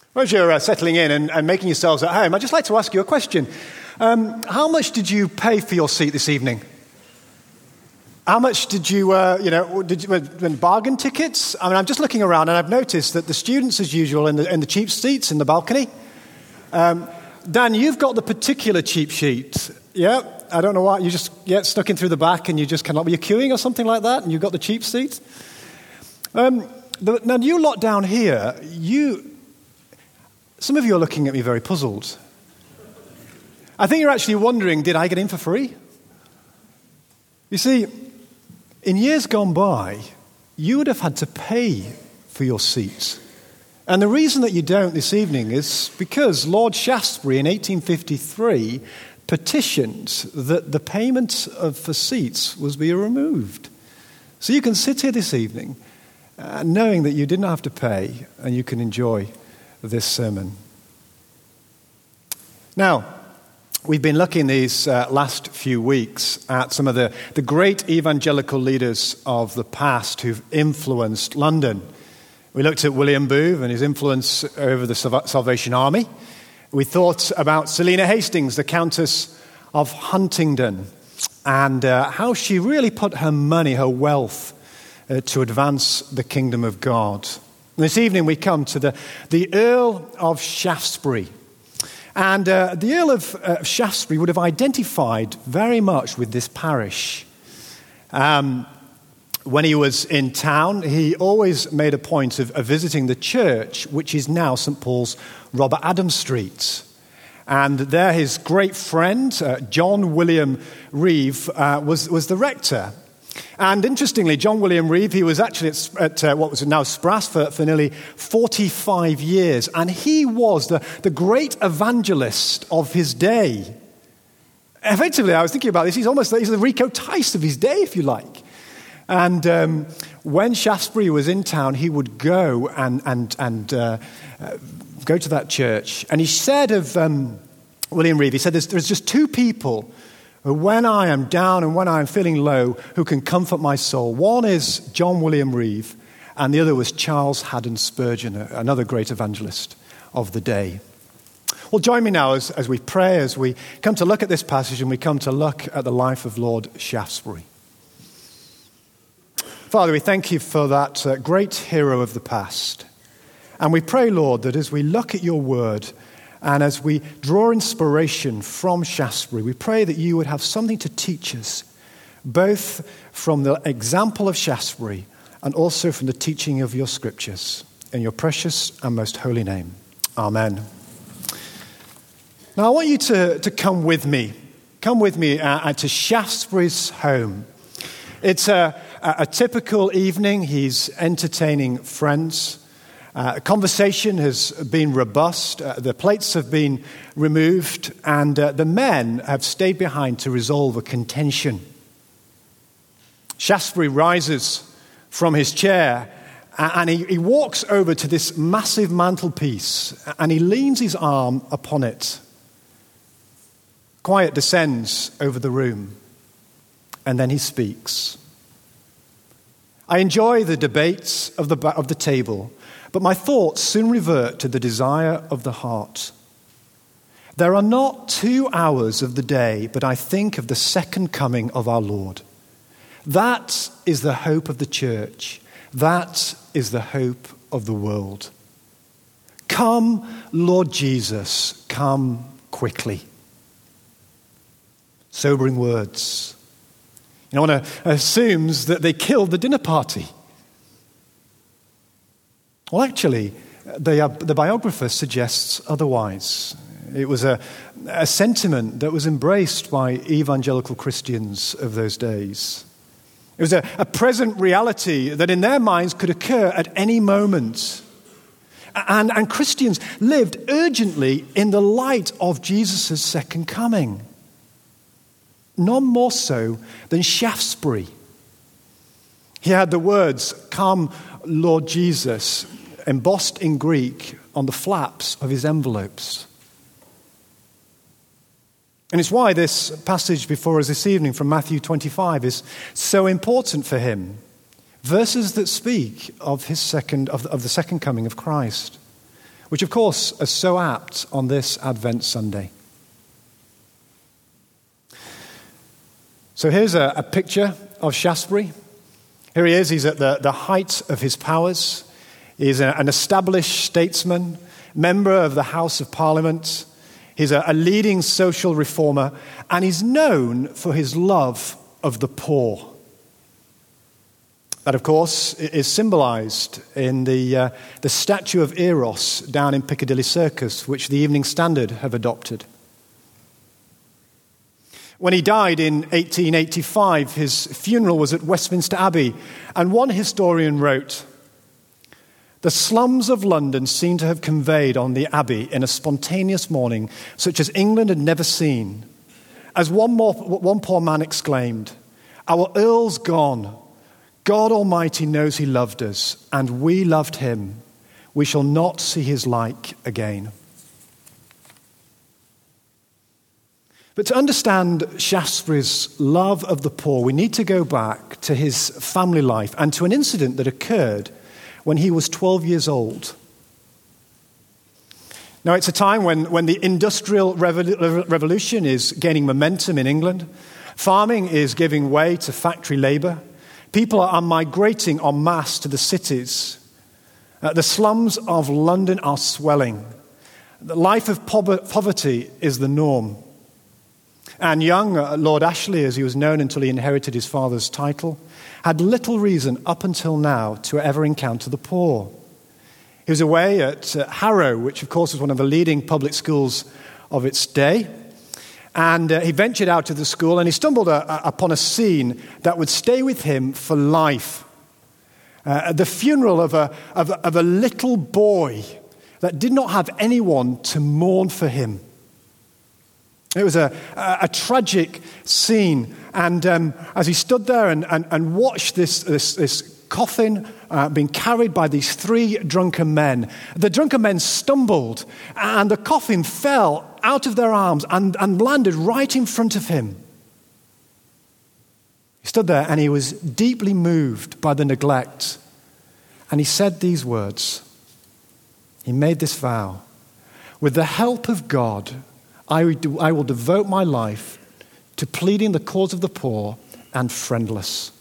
As you're settling in and making yourselves at home, I'd just like to ask you a question. How much did you pay for your seat this evening? How much did you bargain tickets? I mean, I'm just looking around and I've noticed that the students, as usual, in the cheap seats in the balcony. Dan, you've got the particular cheap sheet. Yeah, I don't know why. You just get stuck in through the back and you just cannot. Were you queuing or something like that? And you've got the cheap seat. Now, you lot down here, some of you are looking at me very puzzled. I think you're actually wondering, did I get in for free? You see, in years gone by, you would have had to pay for your seat. And the reason that you don't this evening is because Lord Shaftesbury in 1853 petitioned that the payment for seats was be removed. So you can sit here this evening knowing that you didn't have to pay and you can enjoy this sermon. Now, we've been looking these last few weeks at some of the great evangelical leaders of the past who've influenced London. We looked at William Booth and his influence over the Salvation Army. We thought about Selina Hastings, the Countess of Huntingdon, and how she really put her money, her wealth, to advance the kingdom of God. This evening we come to the Earl of Shaftesbury. And the Earl of Shaftesbury would have identified very much with this parish. When he was in town, he always made a point of visiting the church, which is now St. Paul's Robert Adams Street. And there his great friend, John William Reeve, was the rector. And interestingly, John William Reeve, he was actually at what was now Sprass for nearly 45 years. And he was the great evangelist of his day. Effectively, I was thinking about this, he's the Rico Tice of his day, if you like. And when Shaftesbury was in town, he would go and go to that church. And he said of William Reeve, he said, there's just two people when I am down and when I am feeling low, who can comfort my soul. One is John William Reeve, and the other was Charles Haddon Spurgeon, another great evangelist of the day. Well, join me now as we pray, as we come to look at this passage and we come to look at the life of Lord Shaftesbury. Father, we thank you for that great hero of the past. And we pray, Lord, that as we look at your word, and as we draw inspiration from Shaftesbury, we pray that you would have something to teach us, both from the example of Shaftesbury and also from the teaching of your scriptures. In your precious and most holy name. Amen. Now, I want you to come with me. Come with me to Shaftesbury's home. It's a typical evening. He's entertaining friends. Conversation has been robust, the plates have been removed, and the men have stayed behind to resolve a contention. Shaftesbury rises from his chair and he walks over to this massive mantelpiece and he leans his arm upon it. Quiet descends over the room and then he speaks. I enjoy the debates of the table, but my thoughts soon revert to the desire of the heart. There are not 2 hours of the day, but I think of the second coming of our Lord. That is the hope of the church. That is the hope of the world. Come, Lord Jesus, come quickly. Sobering words. One assumes that they killed the dinner party. Well, actually, the biographer suggests otherwise. It was a sentiment that was embraced by evangelical Christians of those days. It was a present reality that in their minds could occur at any moment. And Christians lived urgently in the light of Jesus' second coming. None more so than Shaftesbury. He had the words, "Come, Lord Jesus," embossed in Greek on the flaps of his envelopes. And it's why this passage before us this evening from Matthew 25 is so important for him. Verses that speak of the second coming of Christ. which of course are so apt on this Advent Sunday. So here's a picture of Shaftesbury. Here he is, he's at the height of his powers. He's an established statesman, member of the House of Parliament. He's a leading social reformer, and he's known for his love of the poor. That, of course, is symbolized in the statue of Eros down in Piccadilly Circus, which the Evening Standard have adopted. When he died in 1885, his funeral was at Westminster Abbey, and one historian wrote, "The slums of London seem to have conveyed on the Abbey in a spontaneous morning, such as England had never seen. As one poor man exclaimed, 'Our Earl's gone. God Almighty knows he loved us, and we loved him. We shall not see his like again.'" But to understand Shaftesbury's love of the poor, we need to go back to his family life and to an incident that occurred when he was 12 years old. Now, it's a time when the Industrial Revolution is gaining momentum in England. Farming is giving way to factory labor. People are migrating en masse to the cities. The slums of London are swelling. The life of poverty is the norm. And young Lord Ashley, as he was known until he inherited his father's title, had little reason up until now to ever encounter the poor. He was away at Harrow, which of course was one of the leading public schools of its day. And he ventured out of the school and he stumbled upon a scene that would stay with him for life. The funeral of a little boy that did not have anyone to mourn for him. It was a tragic scene, and as he stood there and watched this coffin being carried by these three drunken men, the drunken men stumbled, and the coffin fell out of their arms and landed right in front of him. He stood there, and he was deeply moved by the neglect, and he said these words. He made this vow: "With the help of God, I will devote my life to pleading the cause of the poor and friendless."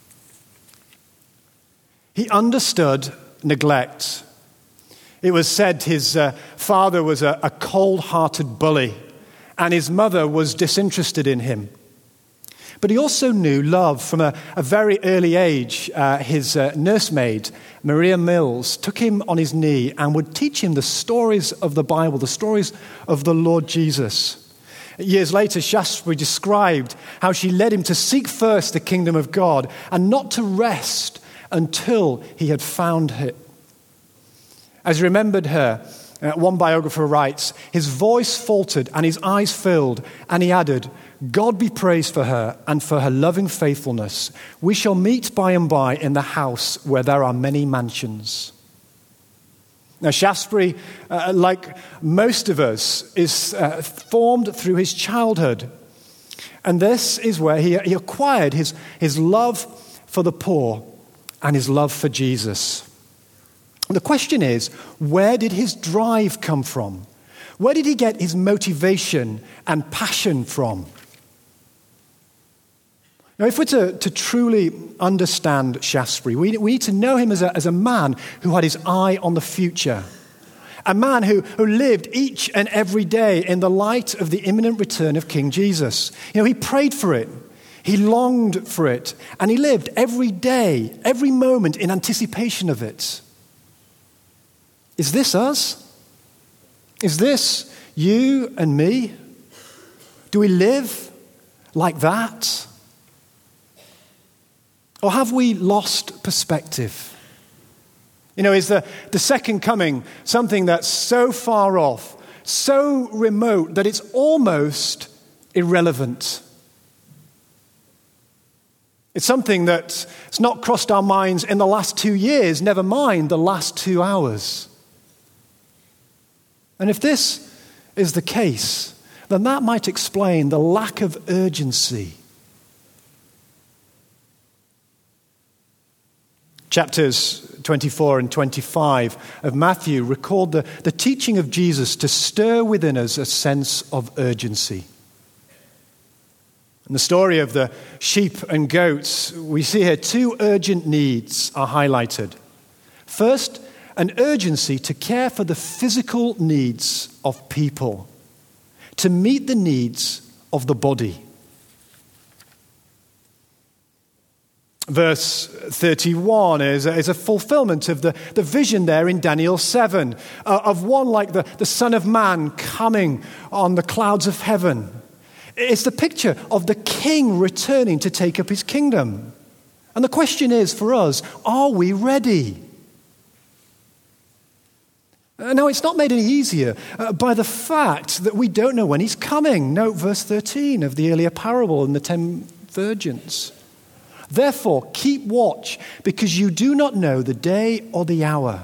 He understood neglect. It was said his father was a cold-hearted bully, and his mother was disinterested in him. But he also knew love from a very early age. His nursemaid, Maria Mills, took him on his knee and would teach him the stories of the Bible, the stories of the Lord Jesus. Years later, Shaftesbury described how she led him to seek first the kingdom of God and not to rest until he had found it. As he remembered her, one biographer writes, his voice faltered and his eyes filled, and he added, "God be praised for her and for her loving faithfulness. We shall meet by and by in the house where there are many mansions." Now, Shaftesbury, like most of us, is formed through his childhood. And this is where he acquired his love for the poor and his love for Jesus. The question is, where did his drive come from? Where did he get his motivation and passion from? Now, if we're to truly understand Shaftesbury, we need to know him as a man who had his eye on the future. A man who lived each and every day in the light of the imminent return of King Jesus. He prayed for it. He longed for it. And he lived every day, every moment in anticipation of it. Is this us? Is this you and me? Do we live like that? Or have we lost perspective? Is the second coming something that's so far off, so remote that it's almost irrelevant? It's something that's not crossed our minds in the last 2 years, never mind the last 2 hours. And if this is the case, then that might explain the lack of urgency. Chapters 24 and 25 of Matthew record the teaching of Jesus to stir within us a sense of urgency. In the story of the sheep and goats, we see here two urgent needs are highlighted. First, an urgency to care for the physical needs of people, to meet the needs of the body. Verse 31 is a fulfillment of the vision there in Daniel 7 of one like the Son of Man coming on the clouds of heaven. It's the picture of the king returning to take up his kingdom. And the question is for us, are we ready? Now, it's not made any easier by the fact that we don't know when he's coming. Note verse 13 of the earlier parable in the 10 virgins. Therefore, keep watch, because you do not know the day or the hour.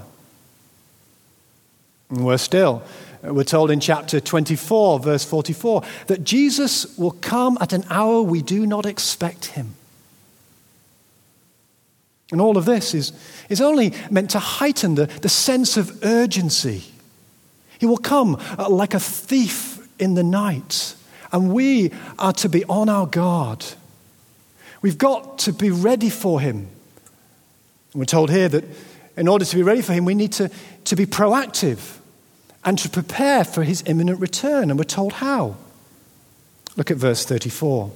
And worse still, we're told in chapter 24, verse 44, that Jesus will come at an hour we do not expect him. And all of this is only meant to heighten the sense of urgency. He will come like a thief in the night, and we are to be on our guard. We've got to be ready for him. We're told here that in order to be ready for him, we need to be proactive and to prepare for his imminent return. And we're told how. Look at verse 34.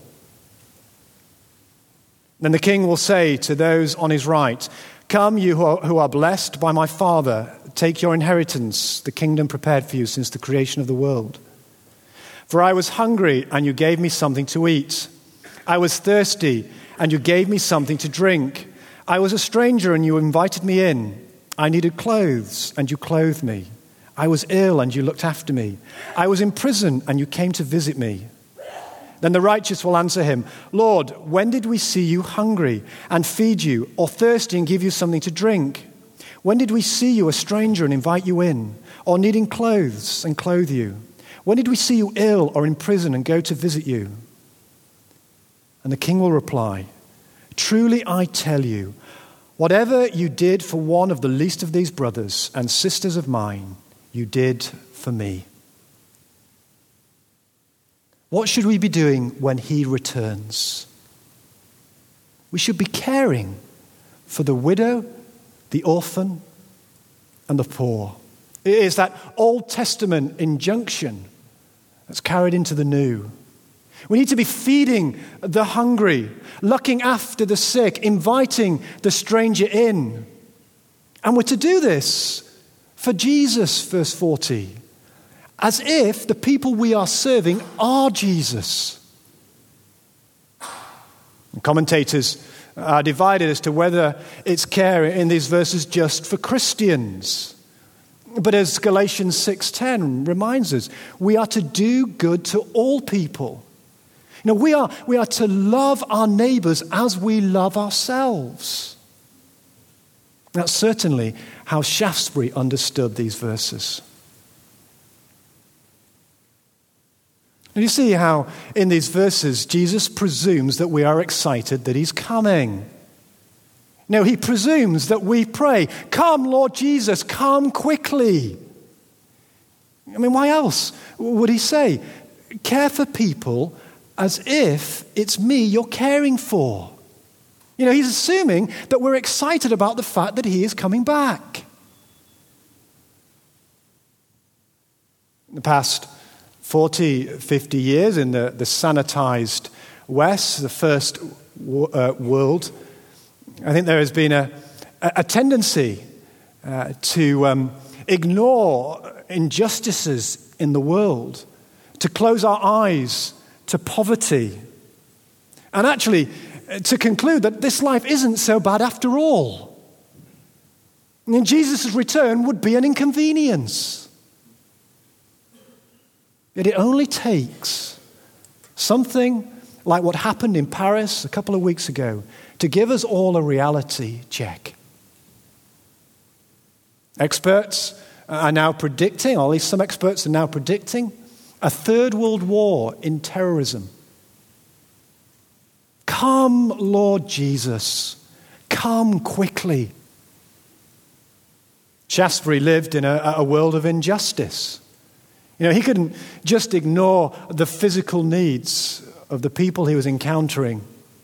Then the king will say to those on his right, "Come, you who are blessed by my Father, take your inheritance, the kingdom prepared for you since the creation of the world. For I was hungry, and you gave me something to eat. I was thirsty, and you gave me something to drink. I was a stranger, and you invited me in. I needed clothes, and you clothed me. I was ill, and you looked after me. I was in prison, and you came to visit me." Then the righteous will answer him, "Lord, when did we see you hungry and feed you, or thirsty and give you something to drink? When did we see you a stranger and invite you in, or needing clothes and clothe you? When did we see you ill or in prison and go to visit you?" And the king will reply, "Truly I tell you, whatever you did for one of the least of these brothers and sisters of mine, you did for me." What should we be doing when he returns? We should be caring for the widow, the orphan, and the poor. It is that Old Testament injunction that's carried into the New. We need to be feeding the hungry, looking after the sick, inviting the stranger in. And we're to do this for Jesus, verse 40. As if the people we are serving are Jesus. Commentators are divided as to whether it's care in these verses just for Christians. But as Galatians 6:10 reminds us, we are to do good to all people. You know, we are to love our neighbors as we love ourselves. That's certainly how Shaftesbury understood these verses. And you see how in these verses Jesus presumes that we are excited that he's coming. No, he presumes that we pray, "Come, Lord Jesus, come quickly." I mean, why else would he say, "Care for people as if it's me you're caring for"? You know, he's assuming that we're excited about the fact that he is coming back. In the past 40, 50 years in the sanitized West, the first world, I think there has been a tendency to ignore injustices in the world, to close our eyes to poverty, and actually to conclude that this life isn't so bad after all. And Jesus' return would be an inconvenience. Yet it only takes something like what happened in Paris a couple of weeks ago to give us all a reality check. Experts are now predicting, or at least some experts are now predicting, a third world war in terrorism. Come, Lord Jesus, come quickly. Shaftesbury lived in a world of injustice. He couldn't just ignore the physical needs of the people he was encountering.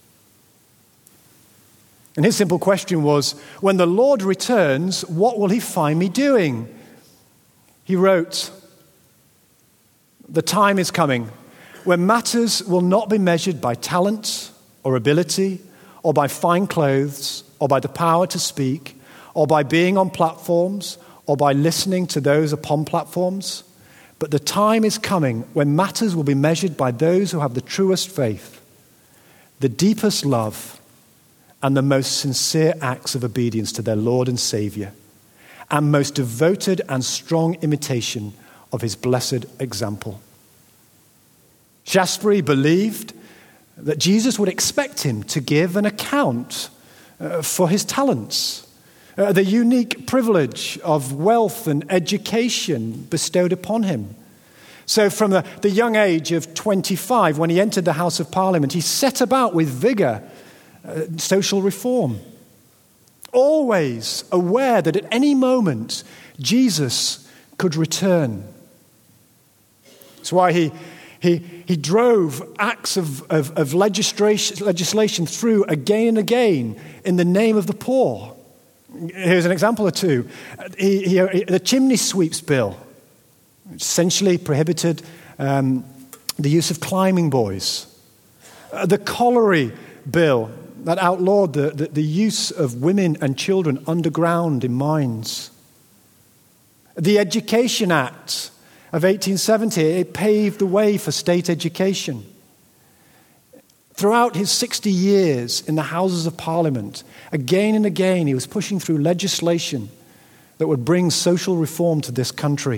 And his simple question was, when the Lord returns, what will he find me doing? He wrote, "The time is coming when matters will not be measured by talent or ability or by fine clothes or by the power to speak or by being on platforms or by listening to those upon platforms. But the time is coming when matters will be measured by those who have the truest faith, the deepest love, and the most sincere acts of obedience to their Lord and Savior, and most devoted and strong imitation of his blessed example." Shaftesbury believed that Jesus would expect him to give an account for his talents, the unique privilege of wealth and education bestowed upon him. So from the young age of 25, when he entered the House of Parliament, he set about with vigor social reform, always aware that at any moment Jesus could return. That's why he drove acts of legislation through again and again in the name of the poor. Here's an example or two. The chimney sweeps bill essentially prohibited the use of climbing boys. The colliery bill that outlawed the use of women and children underground in mines. The Education Act of 1870, it paved the way for state education. Throughout his 60 years in the Houses of Parliament, again and again he was pushing through legislation that would bring social reform to this country.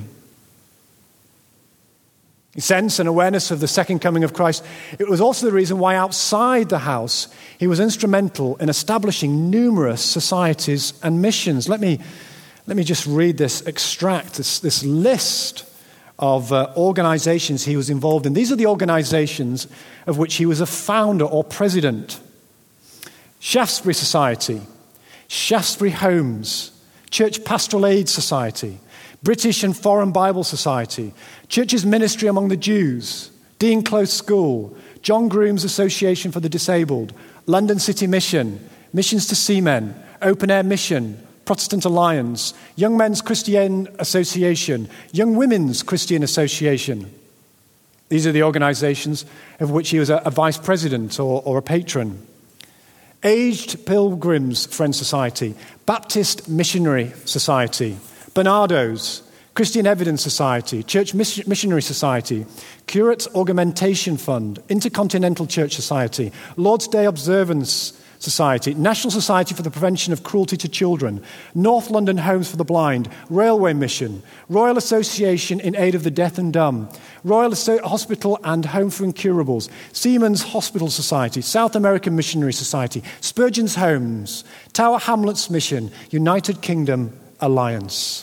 His sense and awareness of the second coming of Christ, it was also the reason why outside the house he was instrumental in establishing numerous societies and missions. Let me just read this extract, this list of organizations he was involved in. These are the organizations of which he was a founder or president. Shaftesbury Society, Shaftesbury Homes, Church Pastoral Aid Society, British and Foreign Bible Society, Church's Ministry Among the Jews, Dean Close School, John Groom's Association for the Disabled, London City Mission, Missions to Seamen, Open Air Mission, Protestant Alliance, Young Men's Christian Association, Young Women's Christian Association. These are the organizations of which he was a vice president or a patron. Aged Pilgrims Friends Society, Baptist Missionary Society, Bernardo's, Christian Evidence Society, Church Missionary Society, Curate Augmentation Fund, Intercontinental Church Society, Lord's Day Observance Society, National Society for the Prevention of Cruelty to Children, North London Homes for the Blind, Railway Mission, Royal Association in Aid of the Deaf and Dumb, Royal Hospital and Home for Incurables, Seamen's Hospital Society, South American Missionary Society, Spurgeon's Homes, Tower Hamlets Mission, United Kingdom Alliance.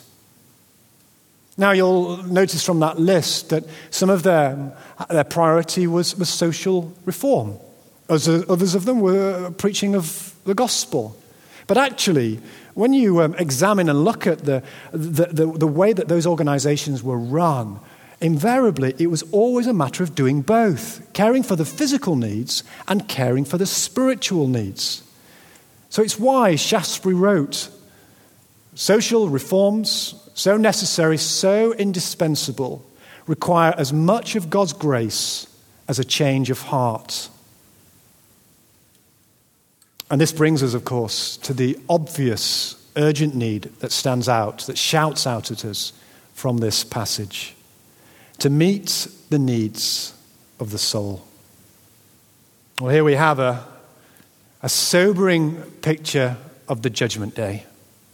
Now you'll notice from that list that some of their priority was social reform. Others of them were preaching of the gospel. But actually, when you examine and look at the way that those organizations were run, invariably it was always a matter of doing both, caring for the physical needs and caring for the spiritual needs. So it's why Shaftesbury wrote, "Social reforms, so necessary, so indispensable, require as much of God's grace as a change of heart." And this brings us, of course, to the obvious, urgent need that stands out, that shouts out at us from this passage: to meet the needs of the soul. Well, here we have a sobering picture of the judgment day.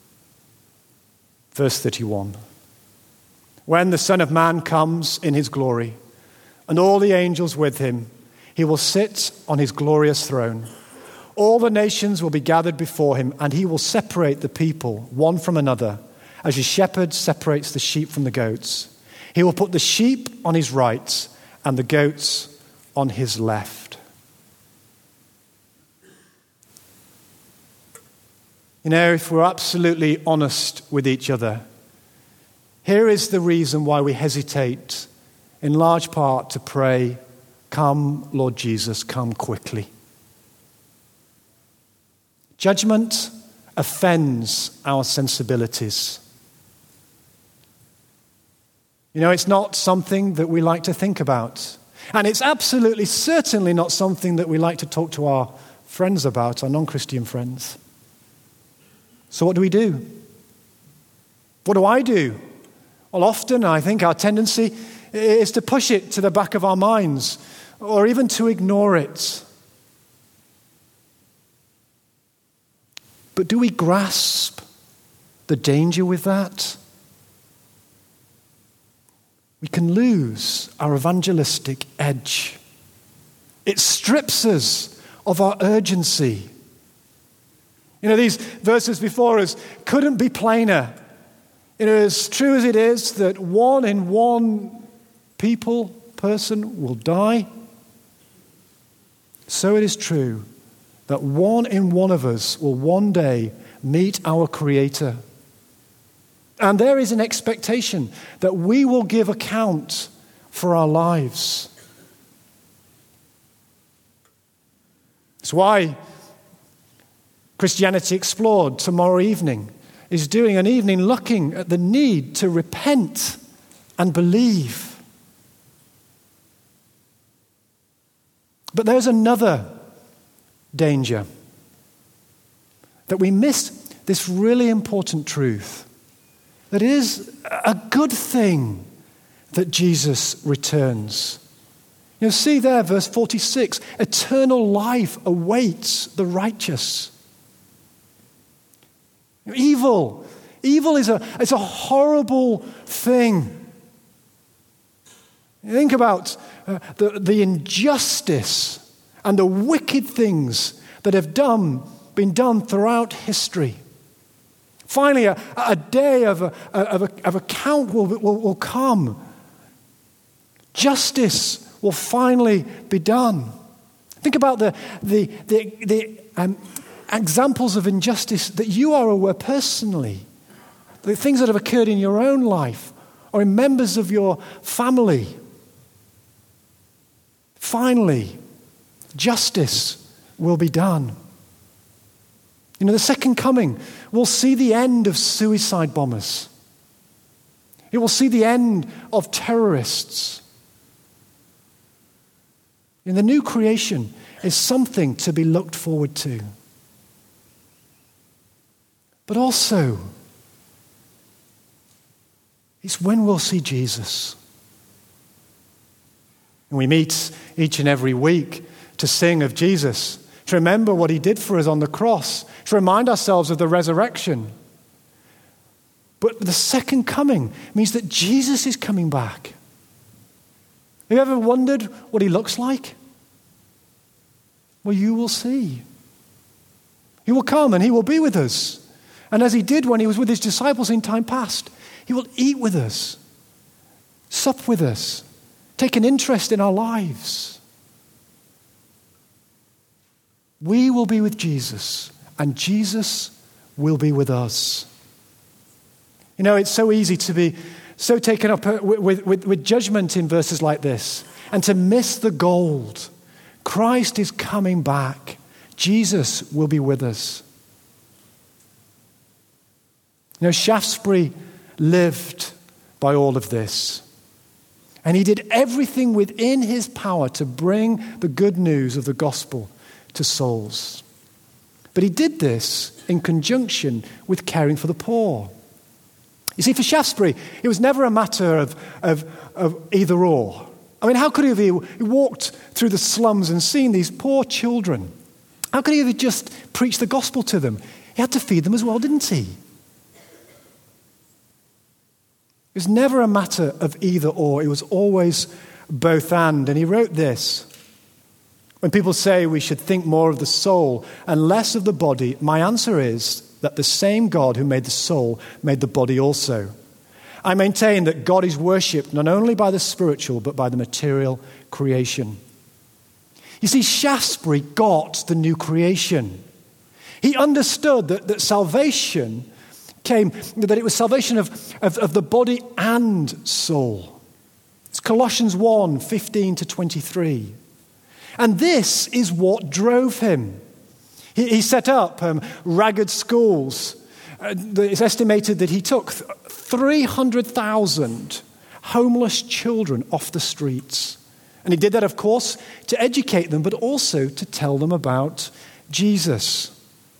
Verse 31. When the Son of Man comes in his glory, and all the angels with him, he will sit on his glorious throne. All the nations will be gathered before him, and he will separate the people one from another, as a shepherd separates the sheep from the goats. He will put the sheep on his right and the goats on his left. You know, if we're absolutely honest with each other, here is the reason why we hesitate, in large part, to pray, "Come, Lord Jesus, come quickly." Judgment offends our sensibilities. You know, it's not something that we like to think about. And it's absolutely, certainly not something that we like to talk to our friends about, our non-Christian friends. So what do? What do I do? Well, often I think our tendency is to push it to the back of our minds or even to ignore it. But do we grasp the danger with that? We can lose our evangelistic edge. It strips us of our urgency. You know, these verses before us couldn't be plainer. You know, as true as it is that 1 in 1 person will die, so it is true that 1 in 1 of us will one day meet our Creator. And there is an expectation that we will give account for our lives. That's why Christianity Explored tomorrow evening is doing an evening looking at the need to repent and believe. But there's another danger, that we miss this really important truth, that it is a good thing that Jesus returns. You'll see there, verse 46, eternal life awaits the righteous. Evil is a horrible thing. You think about the injustice and the wicked things that have been done throughout history. Finally, a day of account will come. Justice will finally be done. Think about the examples of injustice that you are aware personally, the things that have occurred in your own life or in members of your family. Finally, justice will be done. You know, the second coming will see the end of suicide bombers. It will see the end of terrorists. And the new creation is something to be looked forward to. But also, it's when we'll see Jesus. And we meet each and every week to sing of Jesus, to remember what he did for us on the cross, to remind ourselves of the resurrection. But the second coming means that Jesus is coming back. Have you ever wondered what he looks like? Well, you will see. He will come and he will be with us. And as he did when he was with his disciples in time past, he will eat with us, sup with us, take an interest in our lives. We will be with Jesus, and Jesus will be with us. You know, it's so easy to be so taken up with judgment in verses like this and to miss the gold. Christ is coming back. Jesus will be with us. You know, Shaftesbury lived by all of this. And he did everything within his power to bring the good news of the gospel to souls. But he did this in conjunction with caring for the poor. You see, for Shaftesbury, it was never a matter of either or. I mean, how could he have walked through the slums and seen these poor children? How could he have just preached the gospel to them? He had to feed them as well, didn't he? It was never a matter of either or. It was always both and. And he wrote this: when people say we should think more of the soul and less of the body, my answer is that the same God who made the soul made the body also. I maintain that God is worshipped not only by the spiritual but by the material creation. You see, Shaftesbury got the new creation. He understood that salvation came, that it was salvation of the body and soul. It's Colossians 1:15-23. And this is what drove him. He set up ragged schools. It's estimated that he took 300,000 homeless children off the streets. And he did that, of course, to educate them, but also to tell them about Jesus.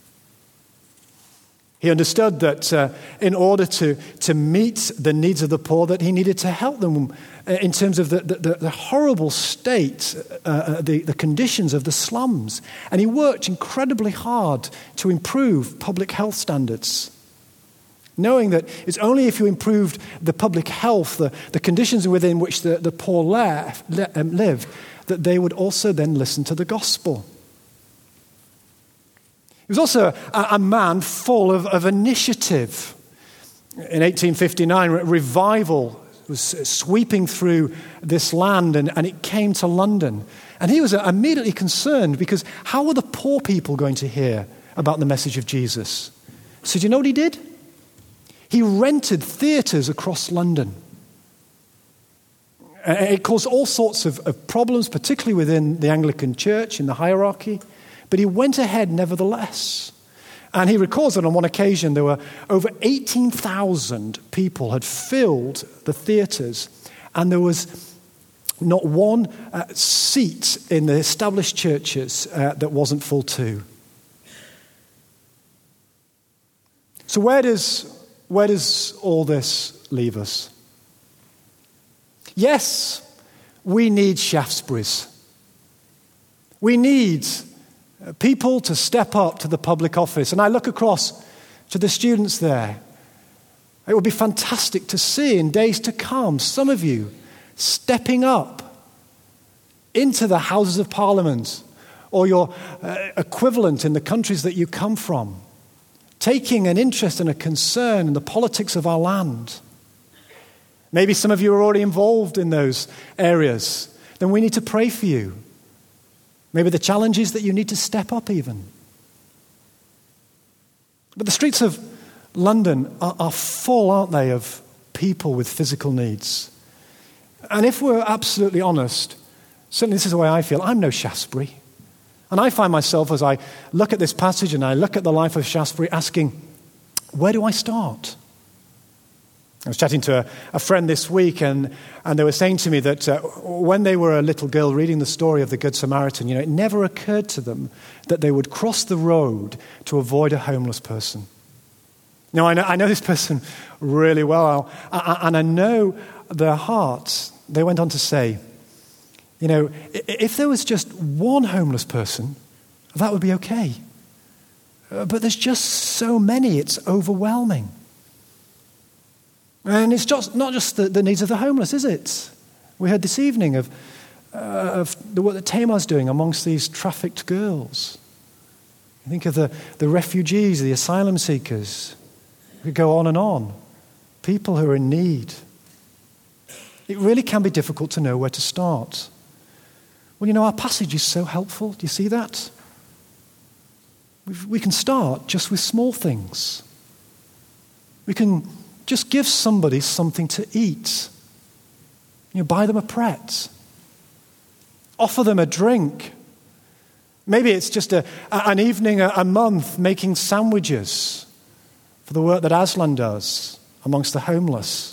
He understood that in order to meet the needs of the poor, that he needed to help them in terms of the horrible state, the conditions of the slums. And he worked incredibly hard to improve public health standards, knowing that it's only if you improved the public health, the conditions within which the poor lived, that they would also then listen to the gospel. He was also a man full of initiative. In 1859, revival was sweeping through this land, and it came to London. And he was immediately concerned, because how were the poor people going to hear about the message of Jesus? So do you know what he did? He rented theatres across London. It caused all sorts of problems, particularly within the Anglican Church, in the hierarchy. But he went ahead nevertheless. And he records that on one occasion there were over 18,000 people had filled the theatres, and there was not one seat in the established churches that wasn't full too. So where does all this leave us? Yes, we need Shaftesbury's. We need people to step up to the public office. And I look across to the students there. It would be fantastic to see in days to come some of you stepping up into the Houses of Parliament or your equivalent in the countries that you come from, taking an interest and a concern in the politics of our land. Maybe some of you are already involved in those areas. Then we need to pray for you. Maybe the challenge is that you need to step up even. But the streets of London are full, aren't they, of people with physical needs. And if we're absolutely honest, certainly this is the way I feel, I'm no Shaftesbury. And I find myself, as I look at this passage and I look at the life of Shaftesbury, asking, where do I start? I was chatting to a friend this week, and they were saying to me that when they were a little girl reading the story of the Good Samaritan, it never occurred to them that they would cross the road to avoid a homeless person. Now, I know this person really well, and I know their hearts. They went on to say, if there was just one homeless person, that would be okay. But there's just so many, it's overwhelming. And it's just not just the needs of the homeless, is it? We heard this evening of the work that Tamar's doing amongst these trafficked girls. You think of the refugees, the asylum seekers. We could go on and on. People who are in need. It really can be difficult to know where to start. Well, our passage is so helpful. Do you see that? We can start just with small things. We can just give somebody something to eat. Buy them a Pret. Offer them a drink. Maybe it's just an evening a month making sandwiches for the work that Aslan does amongst the homeless.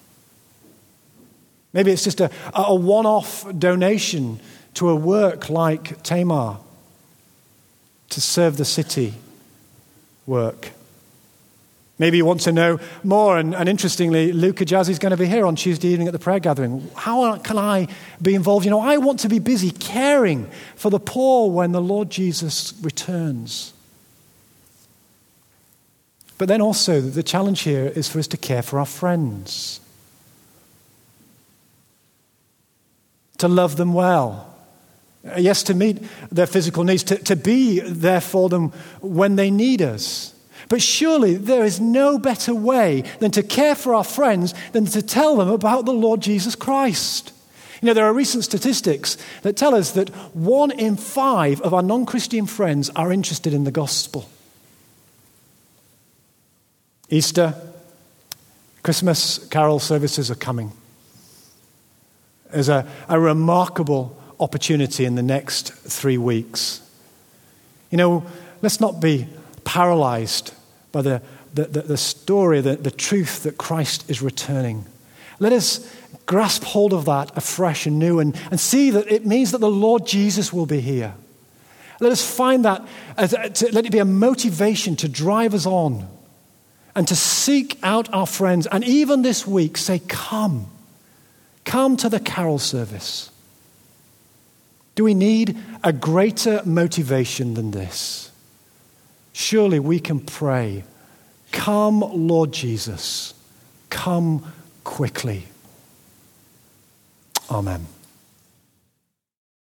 Maybe it's just a one-off donation to a work like Tamar to serve the city work. Maybe you want to know more, and interestingly, Luca Jazzy is going to be here on Tuesday evening at the prayer gathering. How can I be involved? I want to be busy caring for the poor when the Lord Jesus returns. But then also, the challenge here is for us to care for our friends. To love them well. Yes, to meet their physical needs, to be there for them when they need us. But surely there is no better way than to care for our friends than to tell them about the Lord Jesus Christ. There are recent statistics that tell us that 1 in 5 of our non-Christian friends are interested in the gospel. Easter, Christmas carol services are coming. There's a remarkable opportunity in the next 3 weeks. You know, let's not be paralyzed by the story, the truth that Christ is returning. Let us grasp hold of that afresh and new and see that it means that the Lord Jesus will be here. Let us find that, let it be a motivation to drive us on and to seek out our friends. And even this week, say, come to the carol service. Do we need a greater motivation than this? Surely we can pray, come, Lord Jesus, come quickly. Amen.